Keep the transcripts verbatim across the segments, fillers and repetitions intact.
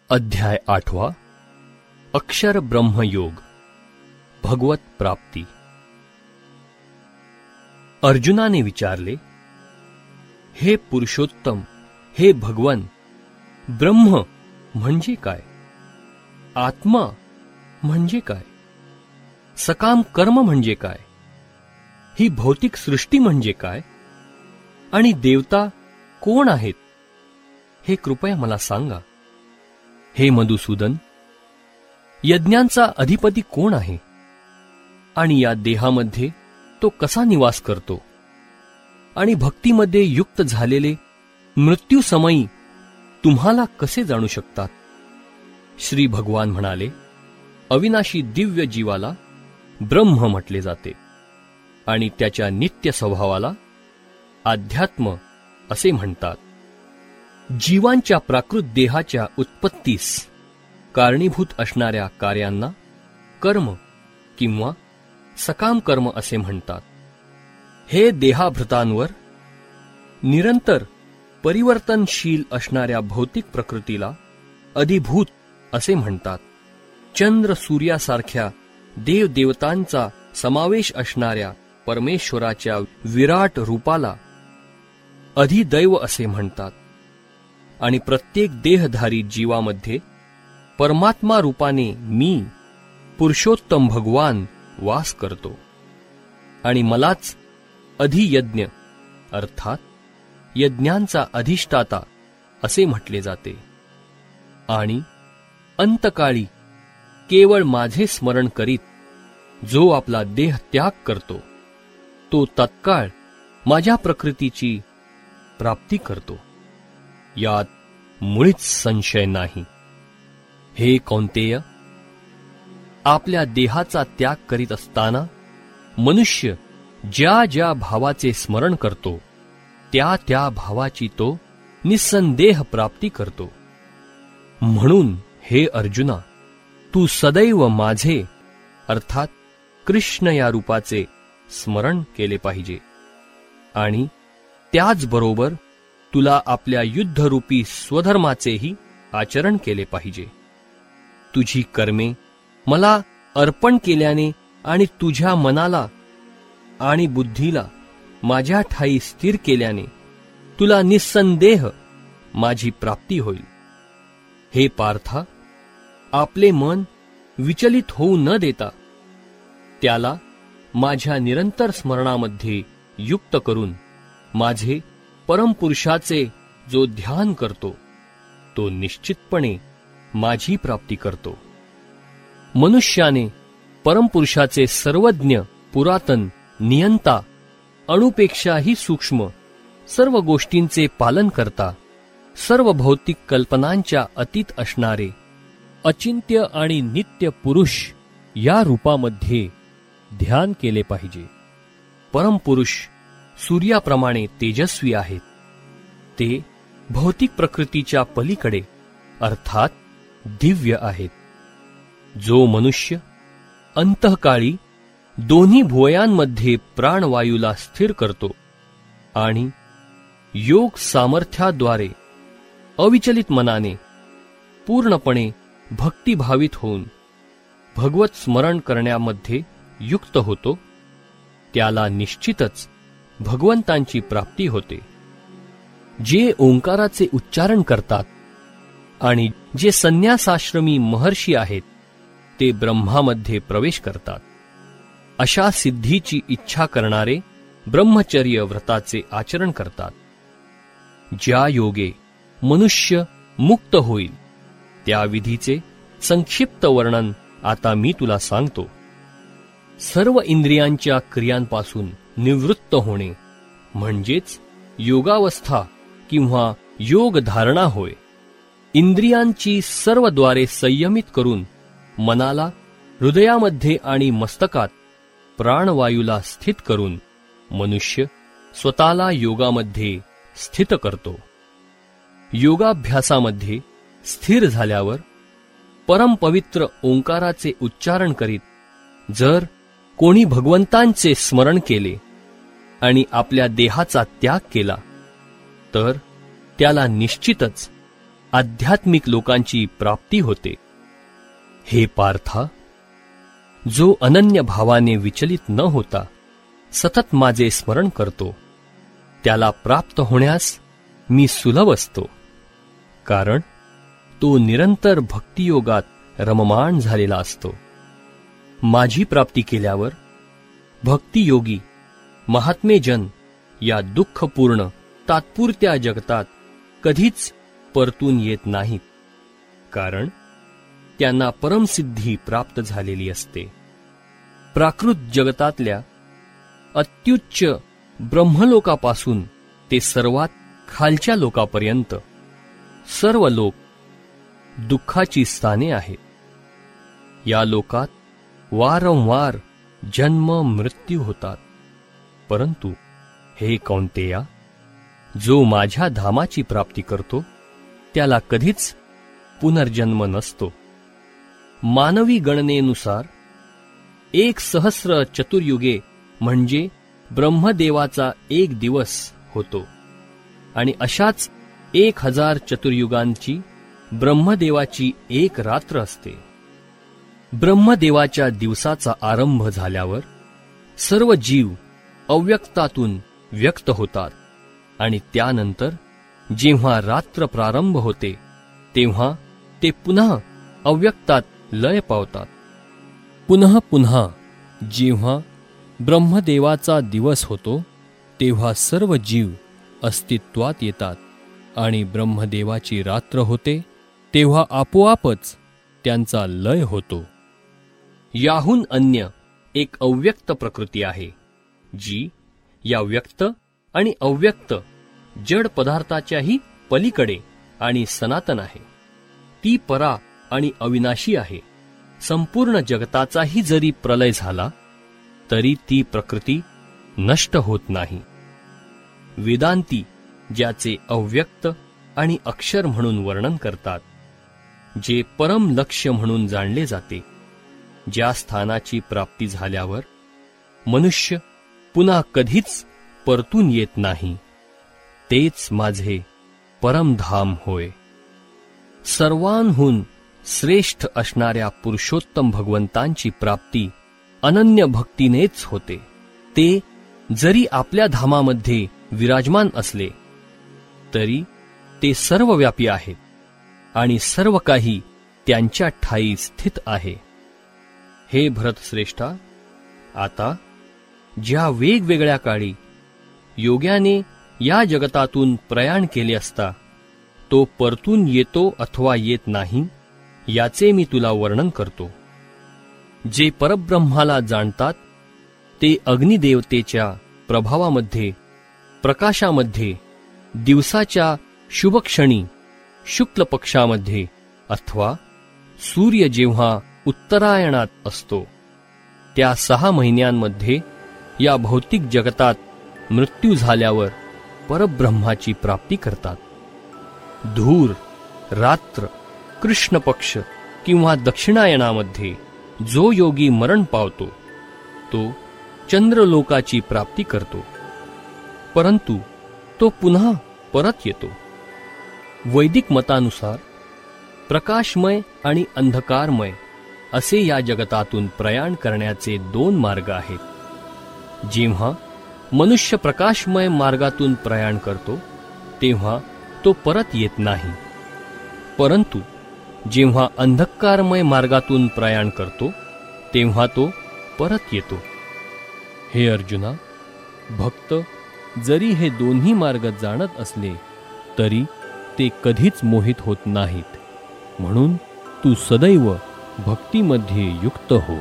अध्याय आठवा. अक्षर ब्रह्मयोग, भगवत प्राप्ती. अर्जुनाने विचारले, हे पुरुषोत्तम, हे भगवन, ब्रह्म म्हणजे काय? आत्मा म्हणजे काय? सकाम कर्म म्हणजे काय? ही भौतिक सृष्टी म्हणजे काय? आणि देवता कोण आहेत हे कृपया मला सांगा. हे मधुसूदन, यज्ञांचा अधिपती कोण आहे आणि या देहामध्ये तो कसा निवास करतो? आणि भक्तीमध्ये युक्त झालेले मृत्यूसमयी तुम्हाला कसे जाणू शकतात? श्री भगवान म्हणाले, अविनाशी दिव्य जीवाला ब्रह्म म्हटले जाते आणि त्याच्या नित्य स्वभावाला अध्यात्म असे म्हणतात. जीवांच्या प्राकृत देहाच्या उत्पत्तीस कारणीभूत असणाऱ्या कार्यांना कर्म किंवा सकाम कर्म असे म्हणतात. हे देहाभृतांवर निरंतर परिवर्तनशील असणाऱ्या भौतिक प्रकृतीला अधिभूत असे म्हणतात. चंद्र सूर्यासारख्या देवदेवतांचा समावेश असणाऱ्या परमेश्वराच्या विराट रूपाला अधिदैव असे म्हणतात. आणि प्रत्येक देहधारी जीवामध्ये परमात्मा रूपाने मी पुरुषोत्तम भगवान वास करतो आणि मलाच अधियज्ञ अर्थात यज्ञांचा अधिष्ठाता असे म्हटले जाते. आणि अंतकाळी केवळ माझे स्मरण करीत जो आपला देह त्याग करतो तो तत्काळ माझ्या प्रकृतीची प्राप्ती करतो, यात मुळीच संशय नाही. हे कौंतेय, आपल्या देहाचा त्याग करीत असताना मनुष्य ज्या ज्या भावाचे स्मरण करतो त्या त्या भावाची तो निस्संदेह प्राप्ती करतो. म्हणून हे अर्जुना, तू सदैव माझे अर्थात कृष्ण या रूपाचे स्मरण केले पाहिजे आणि त्याचबरोबर तुला आपल्या युद्धरूपी स्वधर्माचेही आचरण केले पाहिजे. तुझी कर्मे मला अर्पण केल्याने आणि तुझ्या मनाला आणि बुद्धीला माझ्या ठाई स्थिर केल्याने तुला निस्संदेह माझी प्राप्ती होईल. हे पार्था, आपले मन विचलित होऊ न देता त्याला माझ्या निरंतर स्मरणामध्ये युक्त करून माझे परमपुरुषाचे जो ध्यान करतो तो निश्चितपणे माझी प्राप्ती करतो. मनुष्याने परमपुरुषाचे सर्वज्ञ, पुरातन, नियंता, अणुपेक्षाही सूक्ष्म सर्व गोष्टींचे पालन करता, सर्व भौतिक कल्पनांच्या अतीत असणारे अचिंत्य आणि नित्य पुरुष या रूपामध्ये ध्यान केले पाहिजे. परमपुरुष सूर्याप्रमाणे तेजस्वी आहेत. ते भौतिक प्रकृतीच्या पलीकडे अर्थात दिव्य आहेत. जो मनुष्य अंतःकाळी दोन्ही भुवयांमध्ये प्राणवायूला स्थिर करतो आणि योग सामर्थ्याद्वारे अविचलित मनाने पूर्णपणे भक्तिभावित होऊन भगवत स्मरण करण्यामध्ये युक्त होतो, त्याला निश्चितच भगवंतांची प्राप्ती होते. जे ओंकाराचे उच्चारण करतात आणि जे संन्यासाश्रमी महर्षी आहेत ते ब्रह्मामध्ये प्रवेश करतात. अशा सिद्धीची इच्छा करणारे ब्रह्मचर्य व्रताचे आचरण करतात. ज्या योगे मनुष्य मुक्त होईल त्या विधीचे संक्षिप्त वर्णन आता मी तुला सांगतो. सर्व इंद्रियांच्या क्रियांपासून निवृत्त होणे म्हणजेच योगावस्था किंवा योग धारणा होय. इंद्रियांची सर्व द्वारे संयमित करून मनाला हृदयामध्ये आणि मस्तकात प्राणवायूला स्थित करून मनुष्य स्वतःला योगामध्ये स्थित करतो. योगाभ्यासामध्ये स्थिर झाल्यावर परमपवित्र ओंकाराचे उच्चारण करीत जर कोणी भगवंतांचे स्मरण केले आणि आपल्या देहाचा त्याग केला तर त्याला निश्चितच आध्यात्मिक लोकांची प्राप्ती होते. हे पार्था, जो अनन्य भावाने विचलित न होता सतत माझे स्मरण करतो, त्याला प्राप्त होण्यास मी सुलभ असतो, कारण तो निरंतर भक्तियोगात रममाण झालेला असतो. माझी प्राप्ती केल्यावर भक्तियोगी महात्मेजन या दुःखपूर्ण तात्पुरत्या जगतात कधीच परतून येत नाहीत, कारण त्यांना परमसिद्धी प्राप्त झालेली असते. प्राकृत जगतातल्या अत्युच्च ब्रह्मलोकापासून ते सर्वात खालच्या लोकापर्यंत सर्व लोक दुःखाची स्थाने आहेत. या लोकात वारंवार जन्म मृत्यू होतात, परंतु हे कौंतेया, जो माझ्या धामाची प्राप्ती करतो त्याला कधीच पुनर्जन्म नसतो. मानवी गणनेनुसार एक सहस्र चतुर्युगे म्हणजे ब्रह्मदेवाचा एक दिवस होतो, आणि अशाच एक हजार चतुर्युगांची ब्रह्मदेवाची एक रात्र असते. ब्रह्मदेवाच्या दिवसाचा आरंभ झाल्यावर सर्व जीव अव्यक्तातून व्यक्त होतात, आणि त्यानंतर जेव्हा रात्र प्रारंभ होते तेव्हा ते पुन्हा अव्यक्तात लय पावतात. पुन्हा पुन्हा जेव्हा ब्रह्मदेवाचा दिवस होतो तेव्हा सर्व जीव अस्तित्वात येतात, आणि ब्रह्मदेवाची रात्र होते तेव्हा आपोआपच त्यांचा लय होतो. याहून अन्य एक अव्यक्त प्रकृती आहे, जी या व्यक्त आणि अव्यक्त जड पदार्थाच्याही पलीकडे आणि सनातन आहे. ती परा आणि अविनाशी आहे. संपूर्ण जगताचाही जरी प्रलय झाला तरी ती प्रकृती नष्ट होत नाही. वेदांती ज्याचे अव्यक्त आणि अक्षर म्हणून वर्णन करतात, जे परम लक्ष्य म्हणून जाणले जाते, ज्या स्थानाची प्राप्ती झाल्यावर मनुष्य पुन्हा कधीच परतून येत नाही, तेच माझे परमधाम होय. सर्वांहून श्रेष्ठ असणाऱ्या पुरुषोत्तम भगवंतांची प्राप्ती अनन्य भक्तीनेच होते. ते जरी आपल्या धामामध्ये विराजमान असले तरी ते सर्वव्यापी आहेत, आणि सर्व काही त्यांच्या ठायी स्थित आहे. हे भरतश्रेष्ठा, आता ज्या वेगवेगळ्या काळी योग्याने या जगतातून प्रयाण केले असता तो परतून येतो अथवा येत नाही, याचे मी तुला वर्णन करतो. जे परब्रह्माला जाणतात ते अग्निदेवतेच्या प्रभावामध्ये, प्रकाशामध्ये, दिवसाच्या शुभक्षणी, शुक्ल पक्षामध्ये अथवा सूर्य जेव्हा उत्तरायणात असतो त्या सहा महिन्यांमध्ये या भौतिक जगतात मृत्यू झाल्यावर परब्रह्माची प्राप्ती करतात. धूर, रात्र, कृष्ण पक्ष किंवा दक्षिणायनामध्ये जो योगी मरण पावतो तो चंद्रलोकाची प्राप्ती करतो, परंतु तो पुन्हा परत येतो. वैदिक मतानुसार प्रकाशमय आणि अंधकारमय असे या जगतातून प्रयाण करण्याचे दोन मार्ग आहेत. जेव्हा मनुष्य प्रकाशमय मार्गातून प्रयाण करतो तेव्हा तो परत येत नाही, परंतु जेव्हा अंधकारमय मार्गातून प्रयाण करतो तेव्हा तो परत येतो. हे अर्जुना, भक्त जरी हे दोन्ही मार्ग जाणत असले तरी ते कधीच मोहित होत नाहीत, म्हणून तू सदैव भक्तीमध्ये युक्त हो.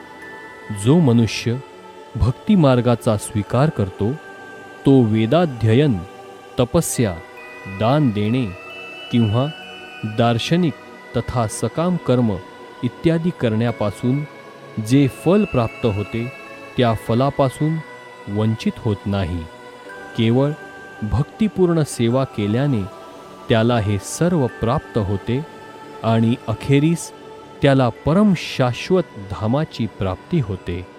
जो मनुष्य भक्ती मार्गाचा स्वीकार करतो तो वेदाध्ययन, तपस्या, दान देणे किंवा दार्शनिक तथा सकाम कर्म इत्यादी करण्यापासून जे फल प्राप्त होते त्या फलापासून वंचित होत नाही. केवळ भक्तिपूर्ण सेवा केल्याने त्याला हे सर्व प्राप्त होते, आणि अखेरीस त्याला परम शाश्वत धामाची प्राप्ती होते.